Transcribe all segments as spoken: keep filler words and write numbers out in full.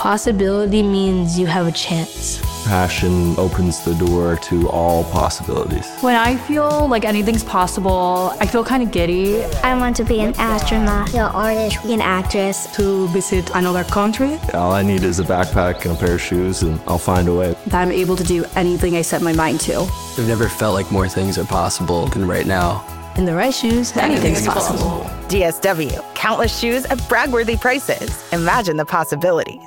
Possibility means you have a chance. Passion opens the door to all possibilities. When I feel like anything's possible, I feel kind of giddy. I want to be an astronaut, an artist, an actress. To visit another country. All I need is a backpack and a pair of shoes, and I'll find a way. That I'm able to do anything I set my mind to. I've never felt like more things are possible than right now. In the right shoes, anything's, anything's possible. possible. D S W, countless shoes at brag-worthy prices. Imagine the possibilities.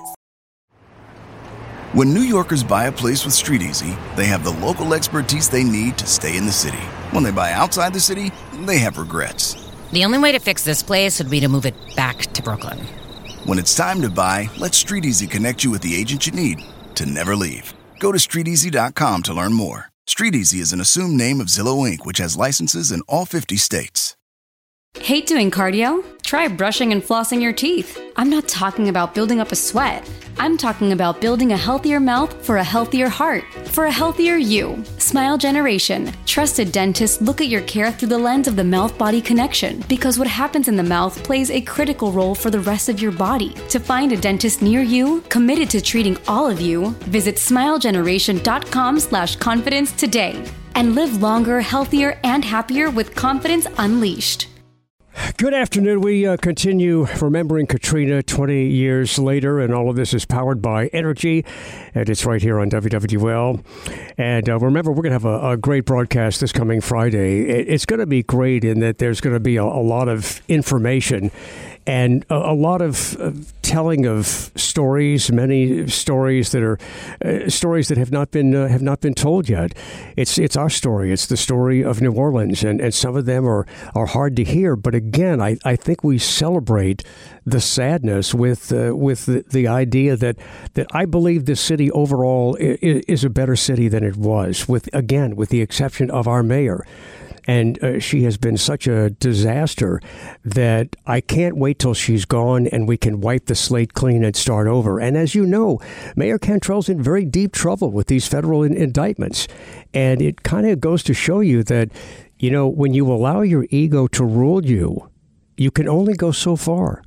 When New Yorkers buy a place with StreetEasy, they have the local expertise they need to stay in the city. When they buy outside the city, they have regrets. The only way to fix this place would be to move it back to Brooklyn. When it's time to buy, let StreetEasy connect you with the agent you need to never leave. Go to street easy dot com to learn more. StreetEasy is an assumed name of Zillow Incorporated, which has licenses in all fifty states. Hate doing cardio? Try brushing and flossing your teeth. I'm not talking about building up a sweat. I'm talking about building a healthier mouth for a healthier heart, for a healthier you. Smile Generation. Trusted dentists look at your care through the lens of the mouth-body connection, because what happens in the mouth plays a critical role for the rest of your body. To find a dentist near you, committed to treating all of you, visit smile generation dot com slash confidence today. And live longer, healthier, and happier with confidence unleashed. Good afternoon. We uh, continue remembering Katrina twenty years later, and all of this is powered by Energy, and it's right here on W W L. And uh, remember, we're going to have a, a great broadcast this coming Friday. It, it's going to be great in that there's going to be a, a lot of information and a, a lot of uh, telling of stories, many stories that are uh, stories that have not been uh, have not been told yet. It's it's our story. It's the story of New Orleans, and, and some of them are, are hard to hear. But again, I, I think we celebrate the sadness with uh, with the, the idea that that I believe this city overall is, is a better city than it was. With again, with the exception of our mayor. And uh, she has been such a disaster that I can't wait till she's gone and we can wipe the slate clean and start over. And as you know, Mayor Cantrell's in very deep trouble with these federal in- indictments. And it kind of goes to show you that, you know, when you allow your ego to rule you, you can only go so far.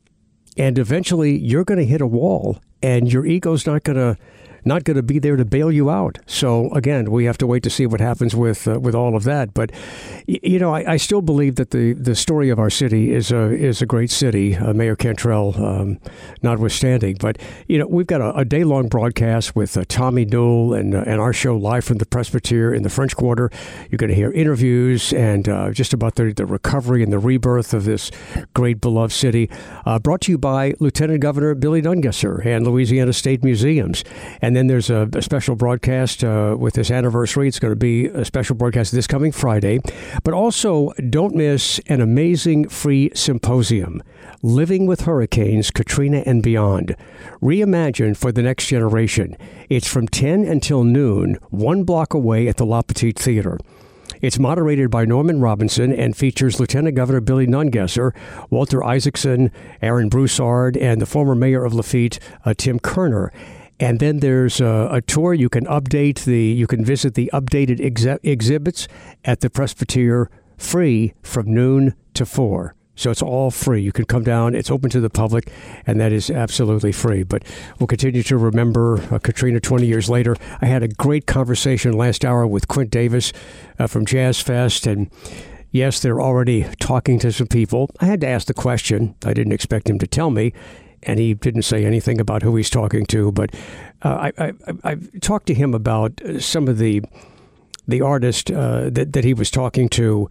And eventually you're going to hit a wall and your ego's not going to not going to be there to bail you out. So again, we have to wait to see what happens with uh, with all of that. But you know, I, I still believe that the, the story of our city is a is a great city, uh, Mayor Cantrell um, notwithstanding. But you know, we've got a, a day long broadcast with uh, Tommy Newell and uh, and our show live from the Presbyterian in the French Quarter. You're going to hear interviews and uh, just about the, the recovery and the rebirth of this great beloved city. Uh, brought to you by Lieutenant Governor Billy Nungesser and Louisiana State Museums. And And then there's a, a special broadcast uh, with this anniversary. It's going to be a special broadcast this coming Friday. But also, don't miss an amazing free symposium, Living with Hurricanes, Katrina and Beyond. Reimagined for the next generation. It's from ten until noon, one block away at the La Petite Theater. It's moderated by Norman Robinson and features Lieutenant Governor Billy Nungesser, Walter Isaacson, Aaron Broussard, and the former mayor of Lafitte, uh, Tim Kerner. And then there's a, a tour. You can update the, you can visit the updated ex- exhibits at the Presbyterian free from noon to four. So it's all free. You can come down. It's open to the public, and that is absolutely free. But we'll continue to remember uh, Katrina twenty years later. I had a great conversation last hour with Quint Davis uh, from Jazz Fest, and yes, they're already talking to some people. I had to ask the question. I didn't expect him to tell me. And he didn't say anything about who he's talking to, but uh, I, I, I've talked to him about some of the the artists uh, that, that he was talking to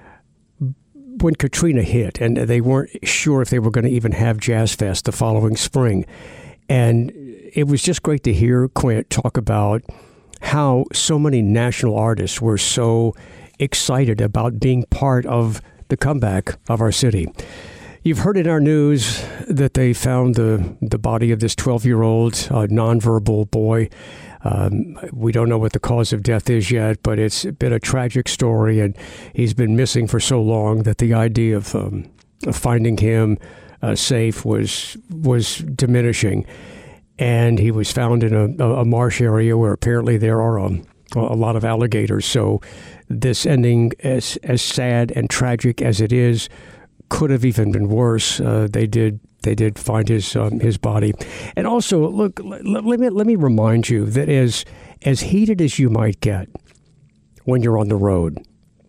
when Katrina hit, and they weren't sure if they were going to even have Jazz Fest the following spring. And it was just great to hear Quint talk about how so many national artists were so excited about being part of the comeback of our city. You've heard in our news that they found the, the body of this twelve-year-old uh, nonverbal boy. Um, we don't know what the cause of death is yet, but it's been a tragic story, and he's been missing for so long that the idea of, um, of finding him uh, safe was was diminishing. And he was found in a, a marsh area where apparently there are a, a lot of alligators. So this ending, as as sad and tragic as it is, could have even been worse. Uh, they did they did find his um, his body. And also, look, let, let me let me remind you that as as heated as you might get when you're on the road,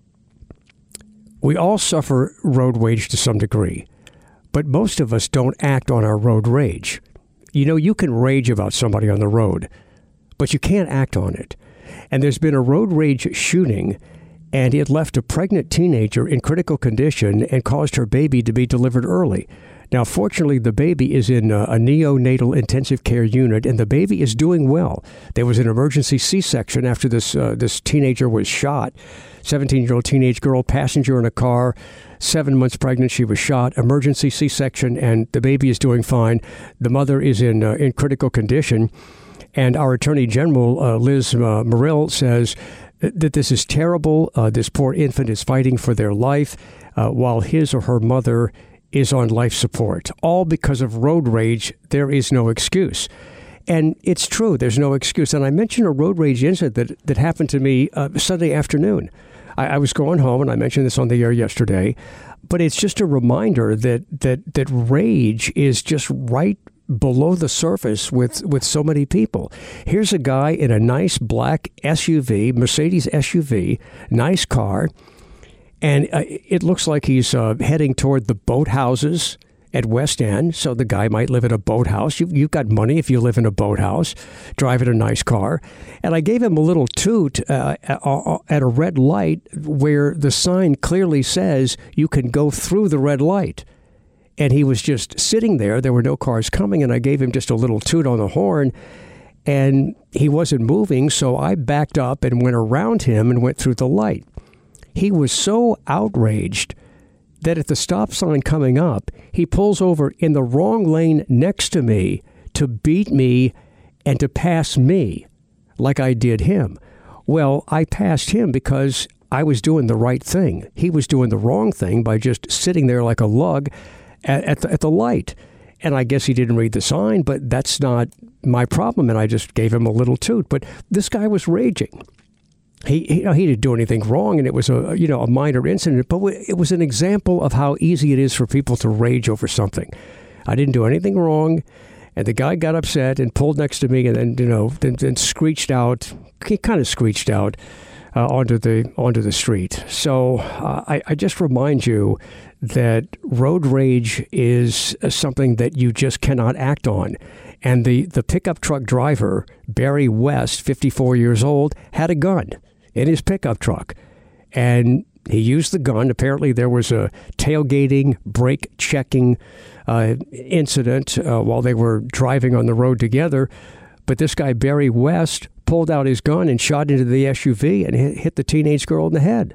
we all suffer road rage to some degree, but most of us don't act on our road rage. You know, you can rage about somebody on the road, but you can't act on it. And there's been a road rage shooting, and it left a pregnant teenager in critical condition and caused her baby to be delivered early. Now, fortunately, the baby is in a, a neonatal intensive care unit, and the baby is doing well. There was an emergency C-section after this uh, this teenager was shot. seventeen-year-old teenage girl, passenger in a car, seven months pregnant. She was shot. Emergency C-section, and the baby is doing fine. The mother is in uh, in critical condition, and our Attorney General, uh, Liz uh, Muriel, says that this is terrible. Uh, this poor infant is fighting for their life, uh, while his or her mother is on life support, all because of road rage. There is no excuse. And it's true, there's no excuse. And I mentioned a road rage incident that, that happened to me uh, Sunday afternoon. I, I was going home, and I mentioned this on the air yesterday, but it's just a reminder that that that rage is just right below the surface with, with so many people. Here's a guy in a nice black S U V, Mercedes S U V, nice car, and uh, it looks like he's uh, heading toward the boathouses at West End. So the guy might live in a boathouse. You, you've got money if you live in a boathouse, driving a nice car. And I gave him a little toot uh, at a red light where the sign clearly says you can go through the red light. And he was just sitting there. There were no cars coming, and I gave him just a little toot on the horn. And he wasn't moving, so I backed up and went around him and went through the light. He was so outraged that at the stop sign coming up, he pulls over in the wrong lane next to me to beat me and to pass me like I did him. Well, I passed him because I was doing the right thing. He was doing the wrong thing by just sitting there like a lug at, at, the, at the light. And I guess he didn't read the sign, but that's not my problem. And I just gave him a little toot. But this guy was raging. He, he, you know, he didn't do anything wrong, and it was a you know a minor incident, but it was an example of how easy it is for people to rage over something. I didn't do anything wrong, and the guy got upset and pulled next to me, and then you know then, then screeched out. He kind of screeched out uh, onto the onto the street. So uh, I, I just remind you that road rage is something that you just cannot act on. And the, the pickup truck driver, Barry West, fifty-four years old, had a gun in his pickup truck. And he used the gun. Apparently there was a tailgating, brake checking uh, incident uh, while they were driving on the road together. But this guy, Barry West, pulled out his gun and shot into the S U V and hit, hit the teenage girl in the head.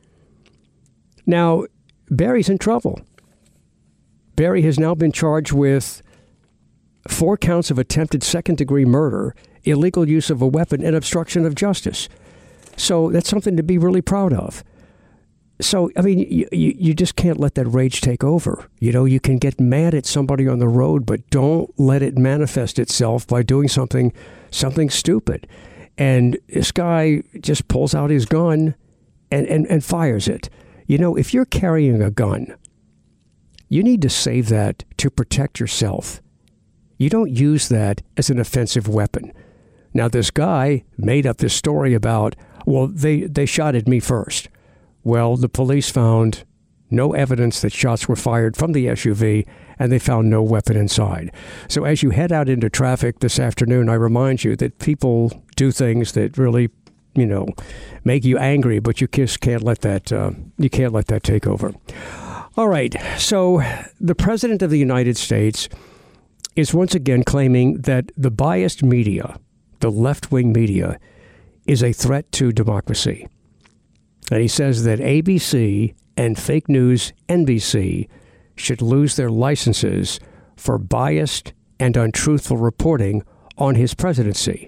Now, Barry's in trouble. Barry has now been charged with four counts of attempted second-degree murder, illegal use of a weapon, and obstruction of justice. So that's something to be really proud of. So, I mean, you, you, you just can't let that rage take over. You know, you can get mad at somebody on the road, but don't let it manifest itself by doing something something stupid. And this guy just pulls out his gun and, and, and fires it. You know, if you're carrying a gun, you need to save that to protect yourself. You don't use that as an offensive weapon. Now, this guy made up this story about, well, they, they shot at me first. Well, the police found no evidence that shots were fired from the S U V, and they found no weapon inside. So as you head out into traffic this afternoon, I remind you that people do things that really, you know, make you angry, but you just can't let that, uh, you can't let that take over. All right. So the President of the United States is once again claiming that the biased media, the left-wing media, is a threat to democracy. And he says that A B C and fake news N B C should lose their licenses for biased and untruthful reporting on his presidency.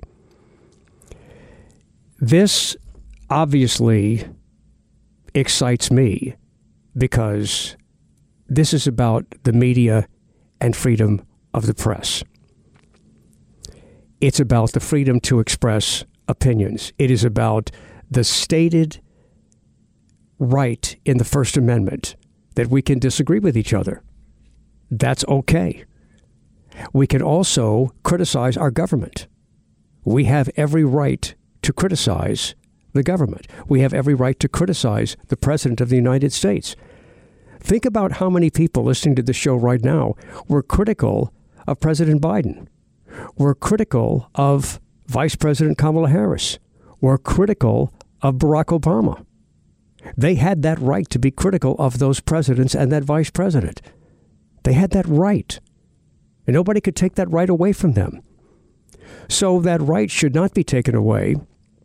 This obviously excites me because this is about the media and freedom of the press. It's about the freedom to express opinions. It is about the stated right in the First Amendment that we can disagree with each other. That's okay. We can also criticize our government. We have every right to criticize the government. We have every right to criticize the President of the United States. Think about how many people listening to the show right now were critical of President Biden, were critical of Vice President Kamala Harris, were critical of Barack Obama. They had that right to be critical of those presidents and that vice president. They had that right. And nobody could take that right away from them. So that right should not be taken away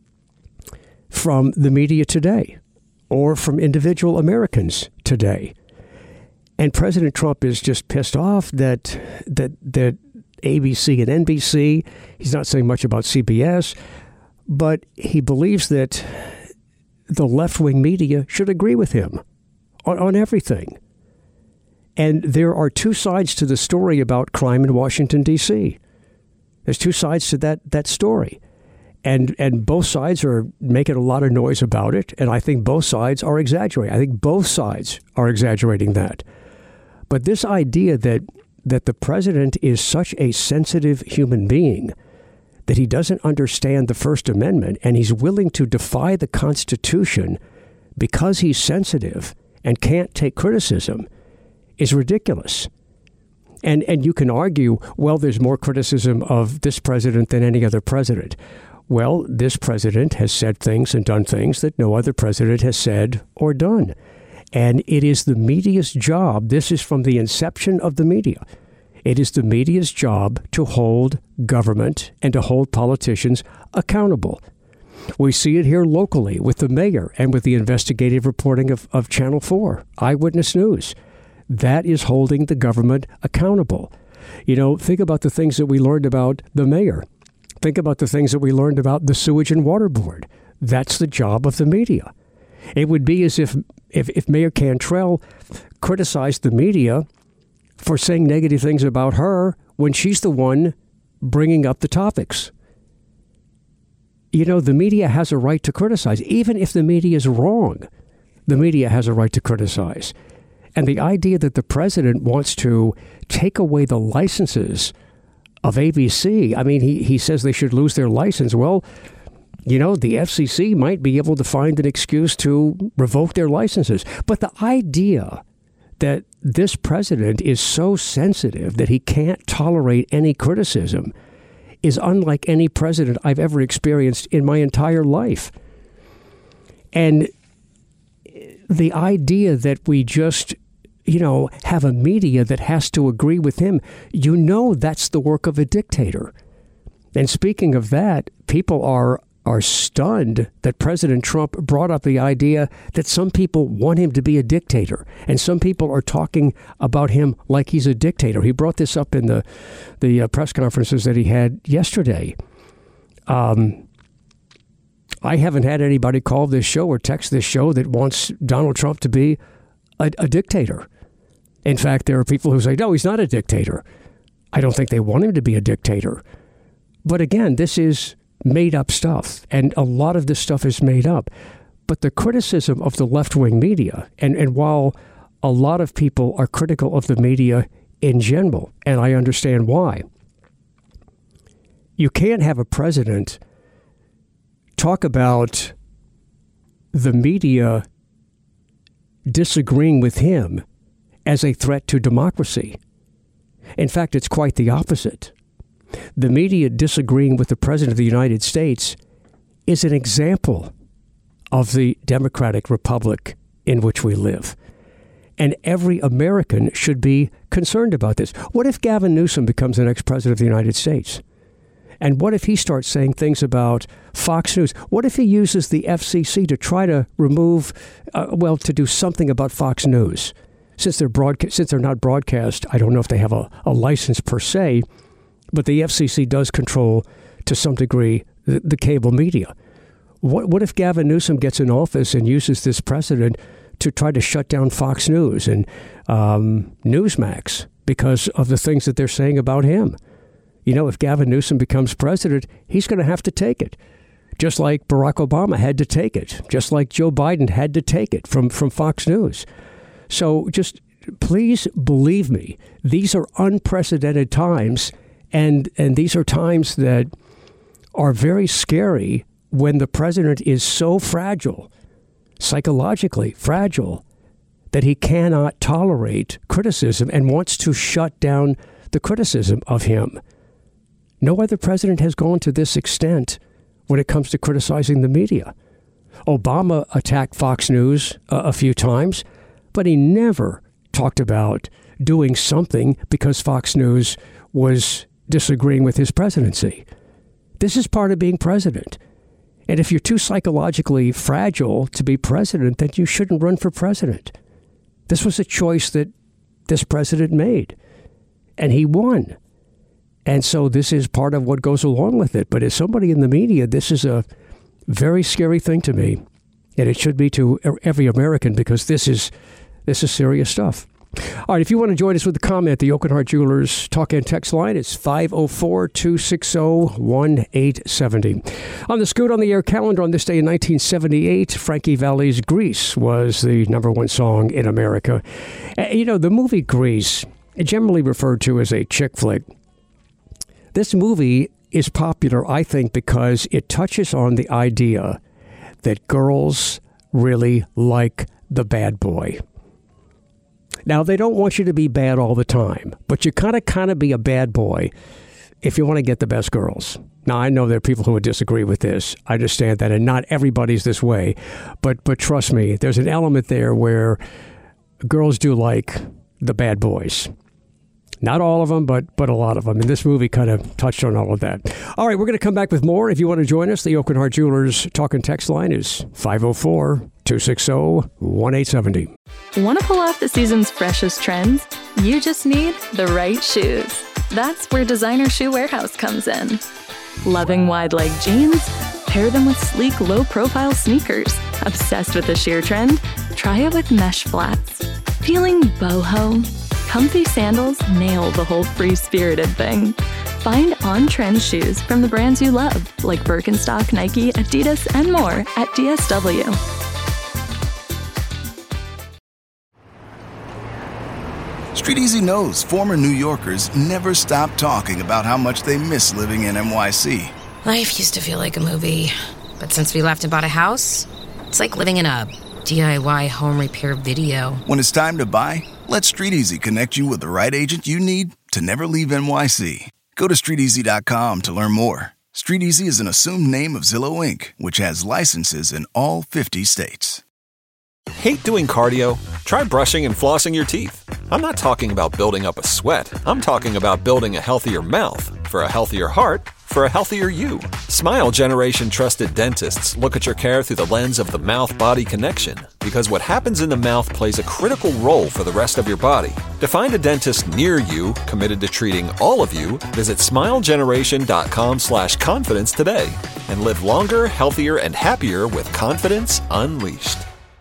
from the media today or from individual Americans today. And President Trump is just pissed off that that that A B C and N B C, he's not saying much about C B S, but he believes that the left-wing media should agree with him on, on everything. And there are two sides to the story about crime in Washington, D C. There's two sides to that that story. And and both sides are making a lot of noise about it. And I think both sides are exaggerating. I think both sides are exaggerating that. But this idea that that the president is such a sensitive human being that he doesn't understand the First Amendment and he's willing to defy the Constitution because he's sensitive and can't take criticism is ridiculous. And and you can argue, well, there's more criticism of this president than any other president. Well, this president has said things and done things that no other president has said or done. And it is the media's job. This is from the inception of the media. It is the media's job to hold government and to hold politicians accountable. We see it here locally with the mayor and with the investigative reporting of, of Channel four, Eyewitness News. That is holding the government accountable. You know, think about the things that we learned about the mayor. Think about the things that we learned about the Sewage and Water Board. That's the job of the media. It would be as if, if, if Mayor Cantrell criticized the media for saying negative things about her when she's the one bringing up the topics. You know, the media has a right to criticize. Even if the media is wrong, the media has a right to criticize. And the idea that the president wants to take away the licenses of A B C, I mean, he, he says they should lose their license. Well, you know, the F C C might be able to find an excuse to revoke their licenses. But the idea that this president is so sensitive that he can't tolerate any criticism is unlike any president I've ever experienced in my entire life. And the idea that we just, you know, have a media that has to agree with him, you know, that's the work of a dictator. And speaking of that, people are are stunned that President Trump brought up the idea that some people want him to be a dictator. And some people are talking about him like he's a dictator. He brought this up in the, the uh, press conferences that he had yesterday. Um, I haven't had anybody call this show or text this show that wants Donald Trump to be a, a dictator. In fact, there are people who say, no, he's not a dictator. I don't think they want him to be a dictator. But again, this is made up stuff. And a lot of this stuff is made up. But the criticism of the left-wing media, and, and while a lot of people are critical of the media in general, and I understand why, you can't have a president talk about the media disagreeing with him as a threat to democracy. In fact, it's quite the opposite. The media disagreeing with the President of the United States is an example of the democratic republic in which we live. And every American should be concerned about this. What if Gavin Newsom becomes the next president of the United States? And what if he starts saying things about Fox News? What if he uses the F C C to try to remove, uh, well, to do something about Fox News? Since they're broadca- since they're not broadcast, I don't know if they have a, a license per se, but the F C C does control, to some degree, the, the cable media. What what if Gavin Newsom gets in office and uses this precedent to try to shut down Fox News and um, Newsmax because of the things that they're saying about him? You know, if Gavin Newsom becomes president, he's going to have to take it, just like Barack Obama had to take it, just like Joe Biden had to take it from, from Fox News. So just please believe me, these are unprecedented times, and, and these are times that are very scary when the president is so fragile, psychologically fragile, that he cannot tolerate criticism and wants to shut down the criticism of him. No other president has gone to this extent when it comes to criticizing the media. Obama attacked Fox News uh, a few times, but he never talked about doing something because Fox News was disagreeing with his presidency. This is part of being president. And if you're too psychologically fragile to be president, then you shouldn't run for president. This was a choice that this president made, and he won. And so this is part of what goes along with it. But as somebody in the media, this is a very scary thing to me, and it should be to every American, because this is this is serious stuff. All right, if you want to join us with a comment, the Oakenhart Jewelers talk and text line is five oh four, two six oh, one eight seven oh. On the Scoot on the Air calendar on this day in nineteen seventy-eight, Frankie Valli's Grease was the number one song in America. You know, the movie Grease, generally referred to as a chick flick, this movie is popular, I think, because it touches on the idea that girls really like the bad boy. Now, they don't want you to be bad all the time, but you kind of kind of be a bad boy if you want to get the best girls. Now, I know there are people who would disagree with this. I understand that, and not everybody's this way. But but trust me, there's an element there where girls do like the bad boys. Not all of them, but but a lot of them. And this movie kind of touched on all of that. All right, we're going to come back with more. If you want to join us, the Oakenhart Jewelers talk and text line is five oh four, two six oh, one eight seven oh. Want to pull off the season's freshest trends? You just need the right shoes. That's where Designer Shoe Warehouse comes in. Loving wide leg jeans? Pair them with sleek, low-profile sneakers. Obsessed with the sheer trend? Try it with mesh flats. Feeling boho? Comfy sandals nail the whole free-spirited thing. Find on-trend shoes from the brands you love, like Birkenstock, Nike, Adidas, and more at D S W. Street Easy knows former New Yorkers never stop talking about how much they miss living in N Y C. Life used to feel like a movie, but since we left and bought a house, it's like living in a D I Y home repair video. When it's time to buy, let Street Easy connect you with the right agent you need to never leave N Y C. Go to street easy dot com to learn more. Street Easy is an assumed name of Zillow Incorporated, which has licenses in all fifty states. Hate doing cardio? Try brushing and flossing your teeth. I'm not talking about building up a sweat. I'm talking about building a healthier mouth. For a healthier heart, for a healthier you. Smile Generation trusted dentists look at your care through the lens of the mouth-body connection, because what happens in the mouth plays a critical role for the rest of your body. To find a dentist near you committed to treating all of you, visit smile generation dot com slash confidence today and live longer, healthier, and happier with confidence unleashed.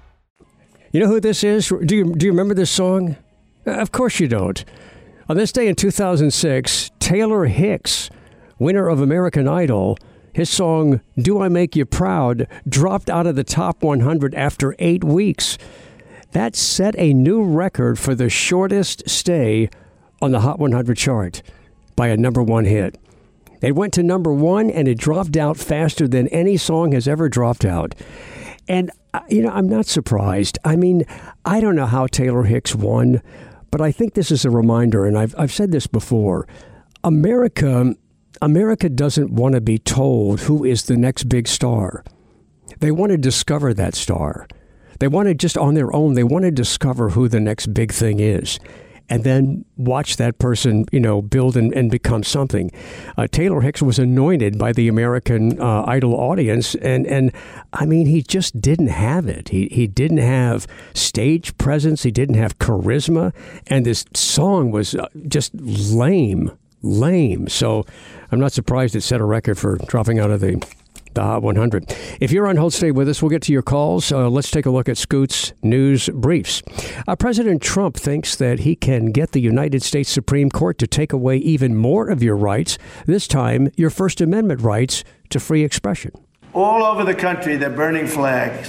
You know who this is? Do you, do you remember this song? Of course you don't. On this day in two thousand six, Taylor Hicks, winner of American Idol, his song, Do I Make You Proud, dropped out of the top one hundred after eight weeks. That set a new record for the shortest stay on the Hot one hundred chart by a number one hit. It went to number one, and it dropped out faster than any song has ever dropped out. And, you know, I'm not surprised. I mean, I don't know how Taylor Hicks won, but I think this is a reminder, and I've I've said this before. America, America doesn't want to be told who is the next big star. They want to discover that star. They want to just on their own, they want to discover who the next big thing is, and then watch that person, you know, build and, and become something. Uh, Taylor Hicks was anointed by the American uh, Idol audience, and, and I mean, he just didn't have it. He he didn't have stage presence. He didn't have charisma, and this song was just lame, lame. So I'm not surprised it set a record for dropping out of the The Hot one hundred. If you're on hold, stay with us. We'll get to your calls. Uh, let's take a look at Scoot's news briefs. Uh, President Trump thinks that he can get the United States Supreme Court to take away even more of your rights, this time your First Amendment rights to free expression. All over the country, they're burning flags.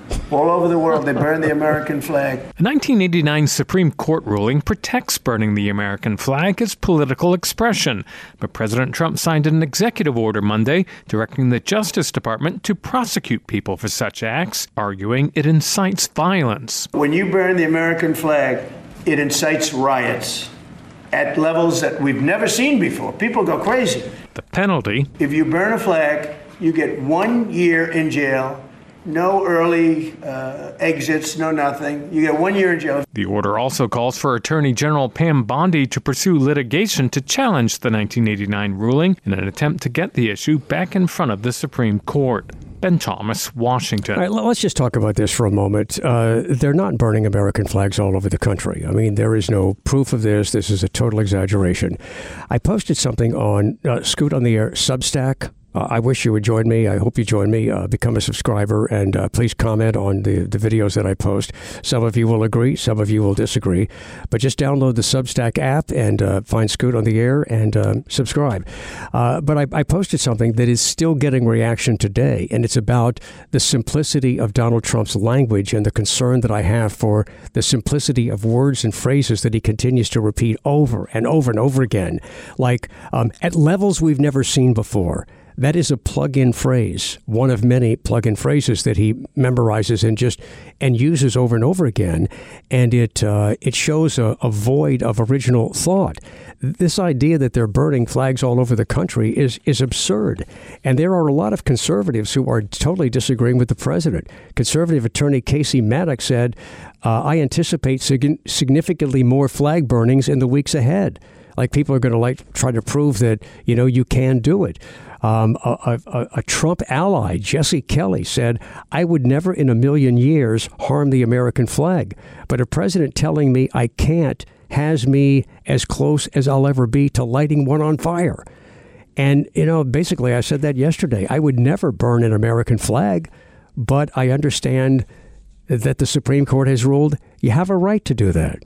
All over the world, they burn the American flag. A nineteen eighty-nine Supreme Court ruling protects burning the American flag as political expression, but President Trump signed an executive order Monday directing the Justice Department to prosecute people for such acts, arguing it incites violence. When you burn the American flag, it incites riots at levels that we've never seen before. People go crazy. The penalty: if you burn a flag, you get one year in jail. No early uh, exits, no nothing. You get one year in jail. The order also calls for Attorney General Pam Bondi to pursue litigation to challenge the nineteen eighty-nine ruling in an attempt to get the issue back in front of the Supreme Court. Ben Thomas, Washington. All right, let's just talk about this for a moment. Uh, they're not burning American flags all over the country. I mean, there is no proof of this. This is a total exaggeration. I posted something on uh, Scoot on the Air Substack. Uh, I wish you would join me. I hope you join me. Uh, become a subscriber, and uh, please comment on the, the videos that I post. Some of you will agree, some of you will disagree. But just download the Substack app and uh, find Scoot on the Air and uh, subscribe. Uh, but I, I posted something that is still getting reaction today, and it's about the simplicity of Donald Trump's language and the concern that I have for the simplicity of words and phrases that he continues to repeat over and over and over again, like um, at levels we've never seen before. That is a plug-in phrase, one of many plug-in phrases that he memorizes and just and uses over and over again, and it uh, it shows a, a void of original thought. This idea that they're burning flags all over the country is is absurd, and there are a lot of conservatives who are totally disagreeing with the president. Conservative attorney Casey Maddox said, uh, "I anticipate sig- significantly more flag burnings in the weeks ahead." Like people are going to like try to prove that you know you can do it. Um, a, a, a Trump ally, Jesse Kelly, said, "I would never in a million years harm the American flag. But a president telling me I can't has me as close as I'll ever be to lighting one on fire." And, you know, basically I said that yesterday. I would never burn an American flag, but I understand that the Supreme Court has ruled you have a right to do that.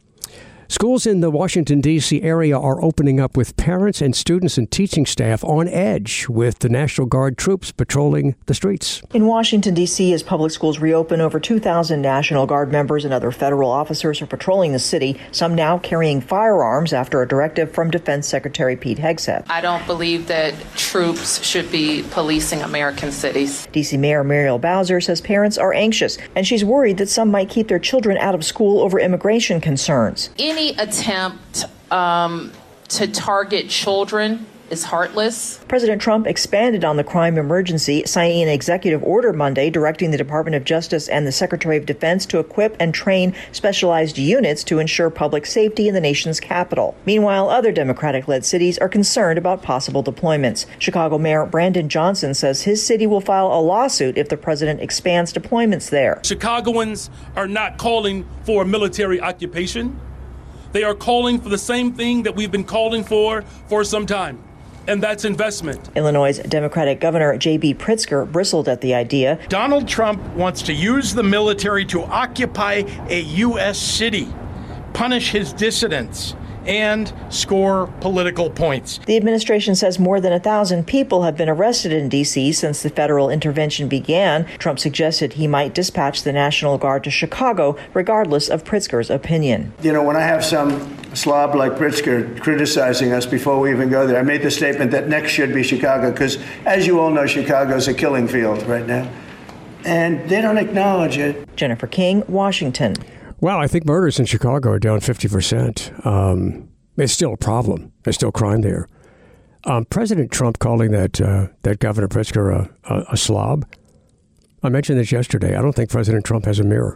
Schools in the Washington, D C area are opening up with parents and students and teaching staff on edge with the National Guard troops patrolling the streets. In Washington, D C, as public schools reopen, over two thousand National Guard members and other federal officers are patrolling the city, some now carrying firearms after a directive from Defense Secretary Pete Hegseth. I don't believe that troops should be policing American cities. D C Mayor Muriel Bowser says parents are anxious, and she's worried that some might keep their children out of school over immigration concerns. Any attempt um, to target children is heartless. President Trump expanded on the crime emergency, signing an executive order Monday directing the Department of Justice and the Secretary of Defense to equip and train specialized units to ensure public safety in the nation's capital. Meanwhile, other Democratic-led cities are concerned about possible deployments. Chicago Mayor Brandon Johnson says his city will file a lawsuit if the president expands deployments there. Chicagoans are not calling for a military occupation. They are calling for the same thing that we've been calling for for some time, and that's investment. Illinois' Democratic Governor J B Pritzker bristled at the idea. Donald Trump wants to use the military to occupy a U S city, punish his dissidents, and score political points. The administration says more than a thousand people have been arrested in D C since the federal intervention began. Trump suggested he might dispatch the National Guard to Chicago, regardless of Pritzker's opinion. You know, when I have some slob like Pritzker criticizing us before we even go there, I made the statement that next should be Chicago, because as you all know, Chicago's a killing field right now. And they don't acknowledge it. Jennifer King, Washington. Well, I think murders in Chicago are down fifty percent. Um, it's still a problem. There's still crime there. Um, President Trump calling that uh, that Governor Pritzker a, a, a slob. I mentioned this yesterday. I don't think President Trump has a mirror.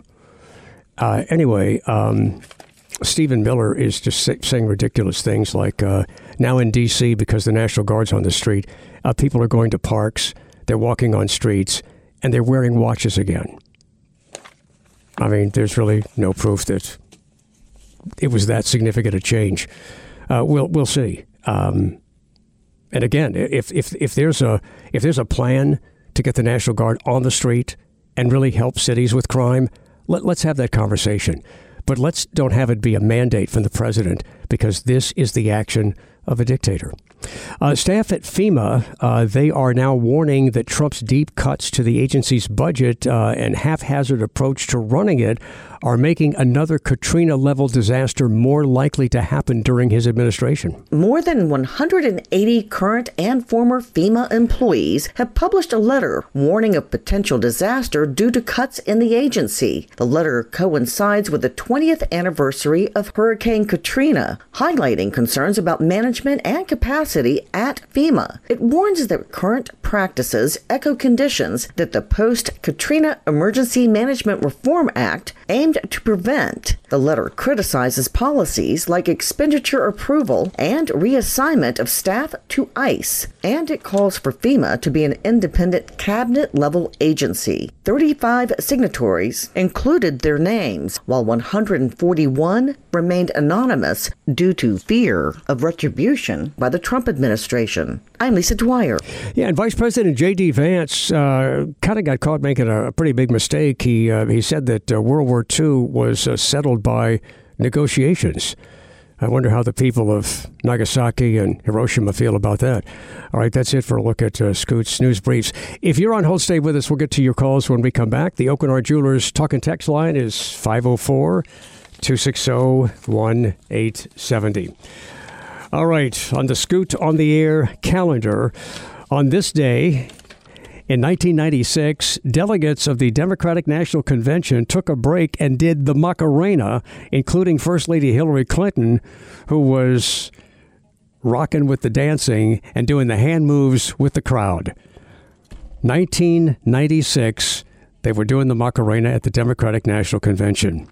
Uh, anyway, um, Stephen Miller is just say, saying ridiculous things like uh, now in D C, because the National Guard's on the street, uh, people are going to parks, they're walking on streets, and they're wearing watches again. I mean, there's really no proof that it was that significant a change. Uh, we'll we'll see. Um, and again, if if if there's a if there's a plan to get the National Guard on the street and really help cities with crime, let, let's have that conversation. But let's don't have it be a mandate from the president, because this is the action of a dictator. Uh, staff at FEMA, uh, they are now warning that Trump's deep cuts to the agency's budget uh, and haphazard approach to running it are making another Katrina-level disaster more likely to happen during his administration. More than one hundred eighty current and former FEMA employees have published a letter warning of potential disaster due to cuts in the agency. The letter coincides with the twentieth anniversary of Hurricane Katrina, highlighting concerns about management and capacity at FEMA. It warns that current practices echo conditions that the post-Katrina Emergency Management Reform Act aimed to prevent. The letter criticizes policies like expenditure approval and reassignment of staff to ICE, and it calls for FEMA to be an independent cabinet-level agency. thirty-five signatories included their names, while one hundred forty-one remained anonymous due to fear of retribution by the Trump administration. I'm Lisa Dwyer. Yeah, and Vice President J D. Vance uh, kind of got caught making a, a pretty big mistake. He uh, he said that uh, World War Two was uh, settled by negotiations. I wonder how the people of Nagasaki and Hiroshima feel about that. All right, that's it for a look at uh, Scoot's News Briefs. If you're on hold, stay with us. We'll get to your calls when we come back. The Oakenard Jewelers talk and text line is five oh four, two six zero, one eight seven zero. All right, on the Scoot on the Air calendar, on this day in nineteen ninety-six, delegates of the Democratic National Convention took a break and did the Macarena, including First Lady Hillary Clinton, who was rocking with the dancing and doing the hand moves with the crowd. nineteen ninety-six, they were doing the Macarena at the Democratic National Convention.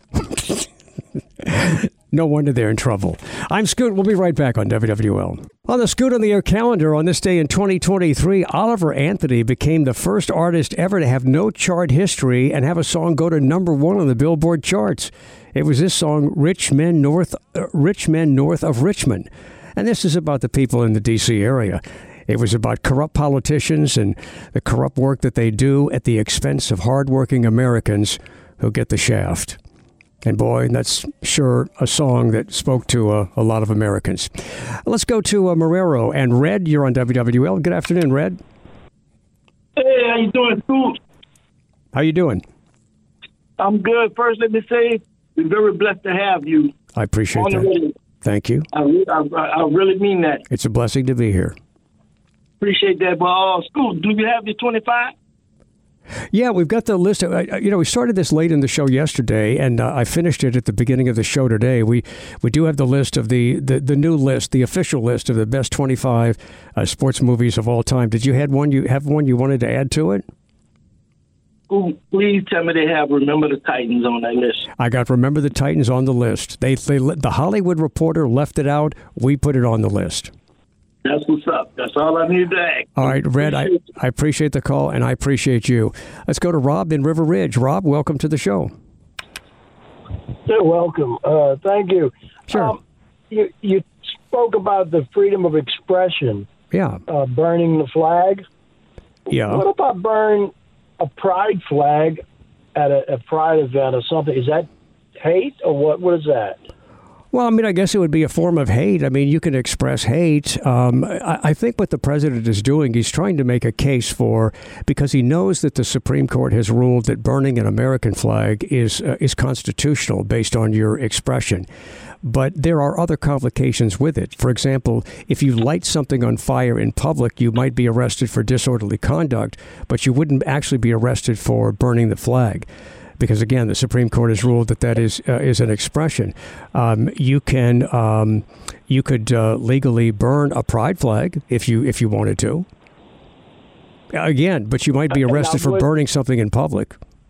No wonder they're in trouble. I'm Scoot. We'll be right back on W W L. On the Scoot on the Air calendar, on this day in twenty twenty-three, Oliver Anthony became the first artist ever to have no chart history and have a song go to number one on the Billboard charts. It was this song, Rich Men North, uh, Rich Men North of Richmond. And this is about the people in the D C area. It was about corrupt politicians and the corrupt work that they do at the expense of hardworking Americans who get the shaft. And boy, that's sure a song that spoke to uh, a lot of Americans. Let's go to uh, Marrero. And Red, you're on W W L. Good afternoon, Red. Hey, how you doing, Scoot? How you doing? I'm good. First, let me say we're very blessed to have you. I appreciate that. Thank you. I, I, I really mean that. It's a blessing to be here. Appreciate that. But, uh, Scoot, do you have the twenty-five? Yeah, we've got the list. Of, you know, we started this late in the show yesterday, and uh, I finished it at the beginning of the show today. We we do have the list of the, the, the new list, the official list of the best twenty-five uh, sports movies of all time. Did you had one? You have one you wanted to add to it? Ooh, please tell me they have Remember the Titans on that list. I got Remember the Titans on the list. They they the Hollywood Reporter left it out. We put it on the list. That's what's up. That's all I need to ask. All right, Red, I, I appreciate the call, and I appreciate you. Let's go to Rob in River Ridge. Rob, welcome to the show. You're welcome. Uh, thank you. Sure. Um, you, you spoke about the freedom of expression. Yeah. Uh, burning the flag. Yeah. What about burn a pride flag at a, a pride event or something? Is that hate or what? What is that? Well, I mean, I guess it would be a form of hate. I mean, you can express hate. Um, I, I think what the president is doing, he's trying to make a case for, because he knows that the Supreme Court has ruled that burning an American flag is uh, is constitutional based on your expression. But there are other complications with it. For example, if you light something on fire in public, you might be arrested for disorderly conduct, but you wouldn't actually be arrested for burning the flag. Because, again, the Supreme Court has ruled that that is uh, is an expression. Um, you can um, you could uh, legally burn a pride flag if you if you wanted to. Again, but you might be arrested for burning something in public.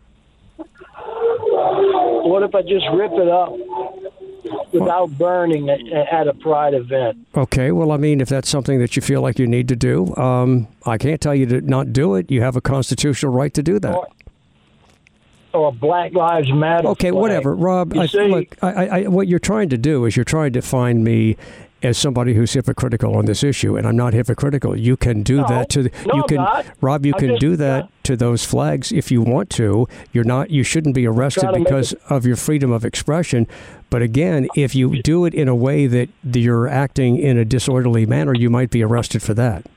What if I just rip it up without burning it at a pride event? Okay, well, I mean, if that's something that you feel like you need to do, um, I can't tell you to not do it. You have a constitutional right to do that. Or, or Black Lives Matter. Okay, flag. whatever, Rob. I, see, look, I, I, what you're trying to do is you're trying to find me as somebody who's hypocritical on this issue, and I'm not hypocritical. You can do no, that to the, no, you can, I'm not. Rob. You I'm can just, do that. Uh, to those flags if you want to. You're not. You shouldn't be arrested because of your freedom of expression. But again, if you do it in a way that you're acting in a disorderly manner, you might be arrested for that.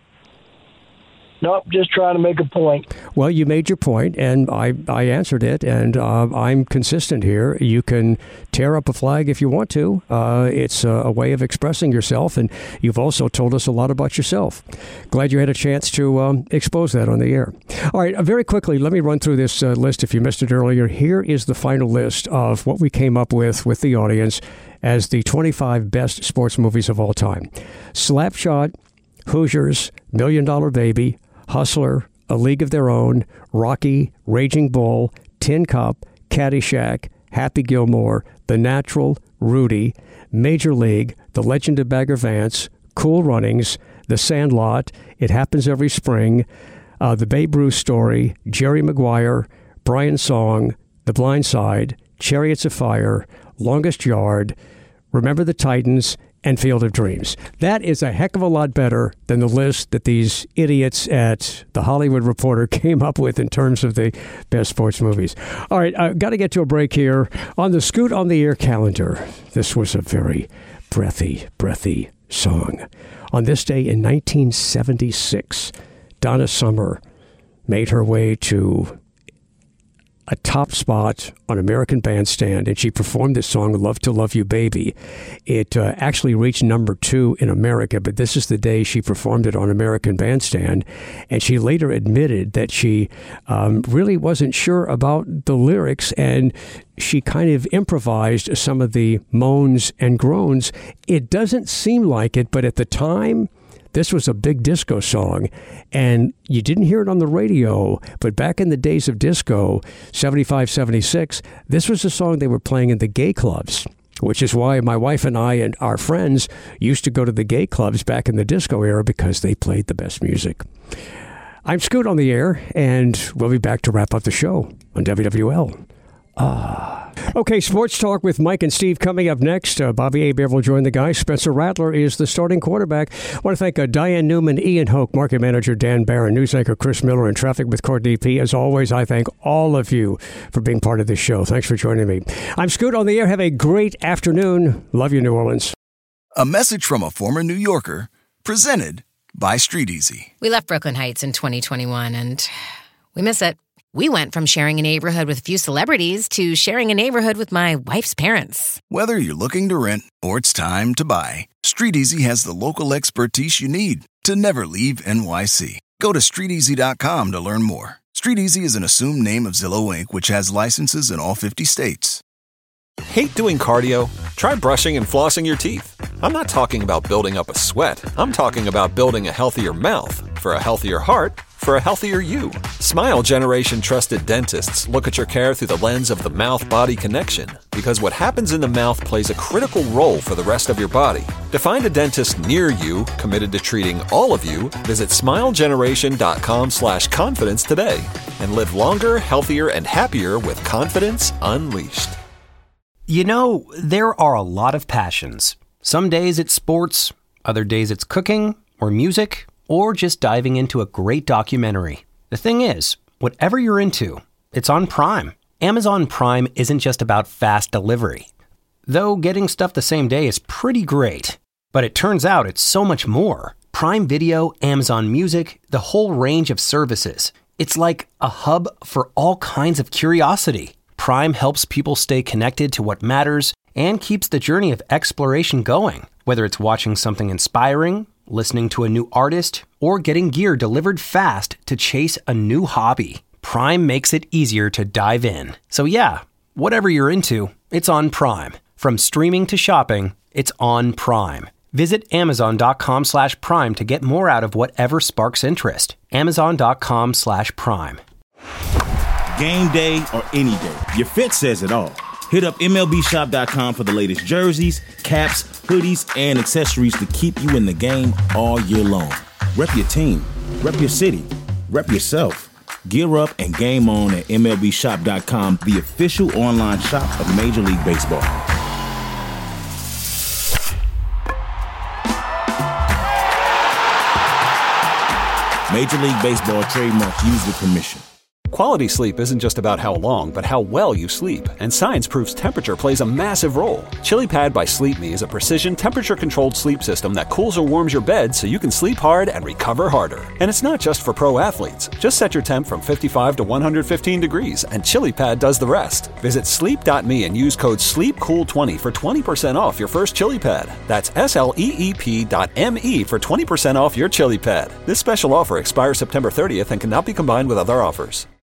Nope, just trying to make a point. Well, you made your point, and I, I answered it, and uh, I'm consistent here. You can tear up a flag if you want to. Uh, it's a, a way of expressing yourself, and you've also told us a lot about yourself. Glad you had a chance to um, expose that on the air. All right, uh, very quickly, let me run through this uh, list if you missed it earlier. Here is the final list of what we came up with with the audience as the twenty-five best sports movies of all time. Slapshot, Hoosiers, Million Dollar Baby, Hustler, A League of Their Own, Rocky, Raging Bull, Tin Cup, Caddyshack, Happy Gilmore, The Natural, Rudy, Major League, The Legend of Bagger Vance, Cool Runnings, The Sandlot, It Happens Every Spring, uh, The Babe Ruth Story, Jerry Maguire, Brian's Song, The Blind Side, Chariots of Fire, Longest Yard, Remember the Titans, and Field of Dreams. That is a heck of a lot better than the list that these idiots at The Hollywood Reporter came up with in terms of the best sports movies. All right, I've got to get to a break here. On the Scoot on the Air calendar, this was a very breathy, breathy song. On this day in nineteen seventy-six, Donna Summer made her way to a top spot on American Bandstand, and she performed this song, Love to Love You Baby. It uh, actually reached number two in America, but this is the day she performed it on American Bandstand, and she later admitted that she um, really wasn't sure about the lyrics, and she kind of improvised some of the moans and groans. It doesn't seem like it, but at the time, this was a big disco song, and you didn't hear it on the radio, but back in the days of disco, seventy-five, seventy-six, this was a song they were playing in the gay clubs, which is why my wife and I and our friends used to go to the gay clubs back in the disco era because they played the best music. I'm Scoot on the Air, and we'll be back to wrap up the show on W W L. Ah. Okay, Sports Talk with Mike and Steve coming up next. Uh, Bobby Hebert will join the guys. Spencer Rattler is the starting quarterback. I want to thank uh, Diane Newman, Ian Hoke, market manager Dan Barron, news anchor Chris Miller, and Traffic with Cord D P. As always, I thank all of you for being part of this show. Thanks for joining me. I'm Scoot on the Air. Have a great afternoon. Love you, New Orleans. A message from a former New Yorker, presented by Street Easy. We left Brooklyn Heights in twenty twenty-one, and we miss it. We went from sharing a neighborhood with a few celebrities to sharing a neighborhood with my wife's parents. Whether you're looking to rent or it's time to buy, Street Easy has the local expertise you need to never leave N Y C. Go to street easy dot com to learn more. Street Easy is an assumed name of Zillow Incorporated, which has licenses in all fifty states. Hate doing cardio? Try brushing and flossing your teeth. I'm not talking about building up a sweat. I'm talking about building a healthier mouth for a healthier heart for a healthier you. Smile Generation trusted dentists look at your care through the lens of the mouth-body connection, because what happens in the mouth plays a critical role for the rest of your body. To find a dentist near you committed to treating all of you, visit smile generation dot com slash confidence today and live longer, healthier, and happier with confidence unleashed. You know, there are a lot of passions. Some days it's sports, other days it's cooking or music, or just diving into a great documentary. The thing is, whatever you're into, it's on Prime. Amazon Prime isn't just about fast delivery. Though getting stuff the same day is pretty great. But it turns out it's so much more. Prime Video, Amazon Music, the whole range of services. It's like a hub for all kinds of curiosity. Prime helps people stay connected to what matters and keeps the journey of exploration going. Whether it's watching something inspiring, listening to a new artist, or getting gear delivered fast to chase a new hobby, Prime makes it easier to dive in. So yeah, whatever you're into, it's on Prime. From streaming to shopping, it's on Prime. Visit amazon.com slash prime to get more out of whatever sparks interest. Amazon.com slash prime. Game day or any day, your fit says it all. Hit up M L B shop dot com for the latest jerseys, caps, hoodies, and accessories to keep you in the game all year long. Rep your team, rep your city, rep yourself. Gear up and game on at M L B shop dot com, the official online shop of Major League Baseball. Major League Baseball trademarks used with permission. Quality sleep isn't just about how long, but how well you sleep, and science proves temperature plays a massive role. ChiliPad by Sleep Me is a precision, temperature-controlled sleep system that cools or warms your bed so you can sleep hard and recover harder. And it's not just for pro athletes. Just set your temp from fifty-five to one hundred fifteen degrees, and ChiliPad does the rest. Visit sleep dot me and use code sleep cool twenty for twenty percent off your first ChiliPad. That's S L E E P dot M E for twenty percent off your ChiliPad. This special offer expires September thirtieth and cannot be combined with other offers.